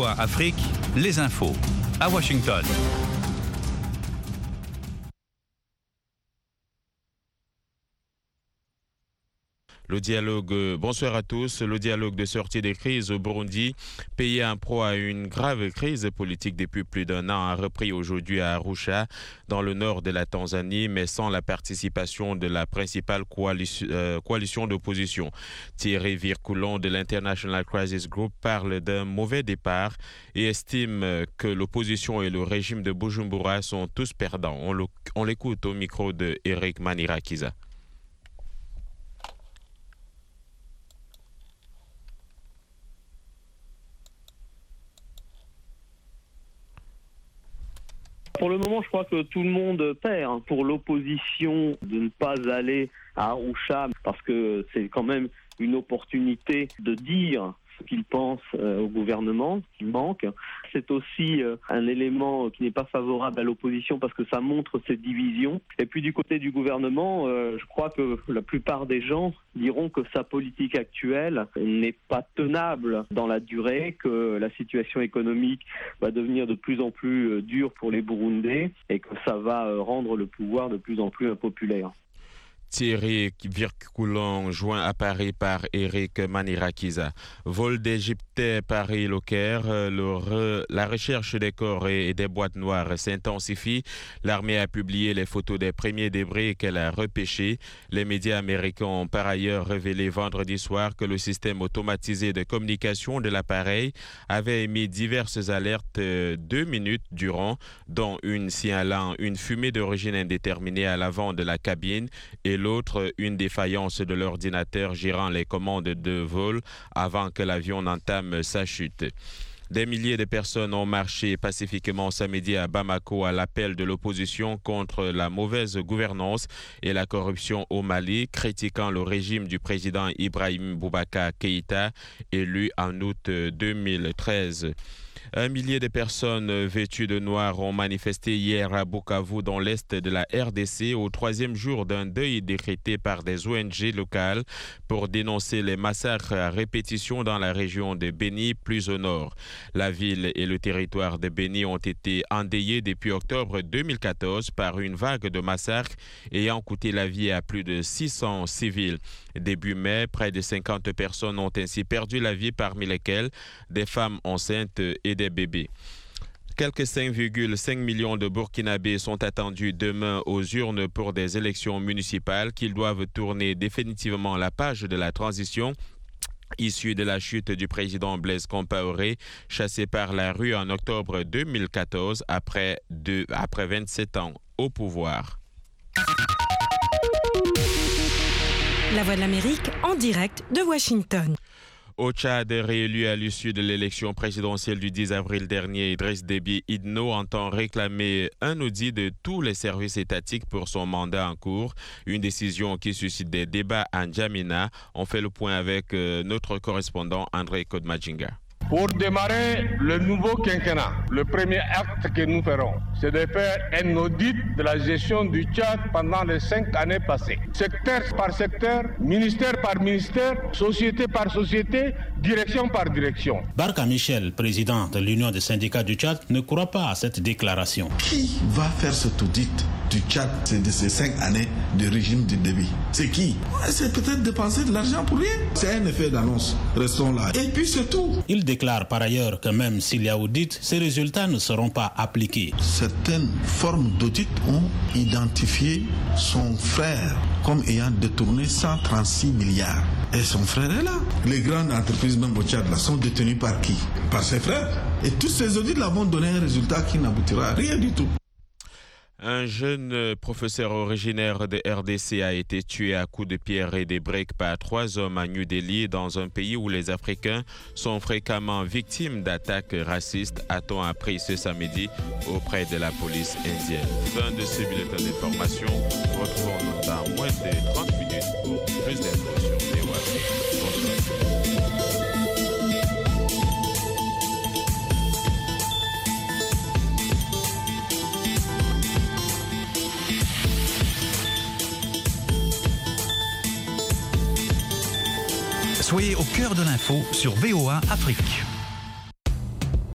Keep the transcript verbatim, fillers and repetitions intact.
V O A Afrique, les infos. À Washington. Le dialogue, bonsoir à tous. Le dialogue de sortie des crises au Burundi, pays en proie à une grave crise politique depuis plus d'un an, a repris aujourd'hui à Arusha, dans le nord de la Tanzanie, mais sans la participation de la principale coalition, euh, coalition d'opposition. Thierry Vircoulon de l'International Crisis Group parle d'un mauvais départ et estime que l'opposition et le régime de Bujumbura sont tous perdants. On, le, on l'écoute au micro de Eric Manirakiza. Pour le moment, je crois que tout le monde perd. Pour l'opposition de ne pas aller à Arusha, parce que c'est quand même une opportunité de dire ce qu'ils pensent euh, au gouvernement, ce qui manque. C'est aussi euh, un élément qui n'est pas favorable à l'opposition parce que ça montre cette division. Et puis du côté du gouvernement, euh, je crois que la plupart des gens diront que sa politique actuelle n'est pas tenable dans la durée, que la situation économique va devenir de plus en plus dure pour les Burundais et que ça va rendre le pouvoir de plus en plus impopulaire. Thierry Vircoulon, joint à Paris par Eric Manirakiza. Vol d'Égyptais Paris-Le Caire, le re, la recherche des corps et, et des boîtes noires s'intensifie. L'armée a publié les photos des premiers débris qu'elle a repêchés. Les médias américains ont par ailleurs révélé vendredi soir que le système automatisé de communication de l'appareil avait émis diverses alertes deux minutes durant, dont une signalant une fumée d'origine indéterminée à l'avant de la cabine et l'autre une défaillance de l'ordinateur gérant les commandes de vol avant que l'avion n'entame sa chute. Des milliers de personnes ont marché pacifiquement samedi à Bamako à l'appel de l'opposition contre la mauvaise gouvernance et la corruption au Mali, critiquant le régime du président Ibrahim Boubacar Keïta, élu en août deux mille treize. Un millier de personnes vêtues de noir ont manifesté hier à Bukavu dans l'est de la R D C au troisième jour d'un deuil décrété par des O N G locales pour dénoncer les massacres à répétition dans la région de Beni, plus au nord. La ville et le territoire de Beni ont été endeuillés depuis octobre deux mille quatorze par une vague de massacres ayant coûté la vie à plus de six cents civils. Début mai, près de cinquante personnes ont ainsi perdu la vie, parmi lesquelles des femmes enceintes et des bébés. Quelques cinq virgule cinq millions de Burkinabés sont attendus demain aux urnes pour des élections municipales qu'ils doivent tourner définitivement la page de la transition issue de la chute du président Blaise Compaoré, chassé par la rue en octobre deux mille quatorze après, deux, après vingt-sept ans au pouvoir. La Voix de l'Amérique en direct de Washington. Au Tchad, réélu à l'issue de l'élection présidentielle du dix avril dernier, Idriss Déby Itno entend réclamer un audit de tous les services étatiques pour son mandat en cours. Une décision qui suscite des débats à N'Djamena. On fait le point avec notre correspondant André Kodmajinga. Pour démarrer le nouveau quinquennat, le premier acte que nous ferons, c'est de faire un audit de la gestion du Tchad pendant les cinq années passées. Secteur par secteur, ministère par ministère, société par société, direction par direction. Barka Michel, président de l'Union des syndicats du Tchad, ne croit pas à cette déclaration. Qui va faire cet audit du Tchad de ces cinq années de régime de Déby? C'est qui? C'est peut-être dépenser de l'argent pour rien. C'est un effet d'annonce. Restons là. Et puis c'est tout. Il déclare par ailleurs que même s'il y a audit, ces résultats ne seront pas appliqués. Certaines formes d'audit ont identifié son frère comme ayant détourné cent trente-six milliards. Et son frère est là. Les grandes entreprises, même au Tchad, là, sont détenues par qui? Par ses frères. Et tous ces audits là vont donner un résultat qui n'aboutira à rien du tout. Un jeune professeur originaire de R D C a été tué à coups de pierre et de briques par trois hommes à New Delhi, dans un pays où les Africains sont fréquemment victimes d'attaques racistes, a-t-on appris ce samedi auprès de la police indienne. Fin de ce bulletin d'information. Retrouvons-nous dans moins de trente minutes pour plus d'infos sur V O A Afrique. Bonsoir. Soyez au cœur de l'info sur V O A Afrique.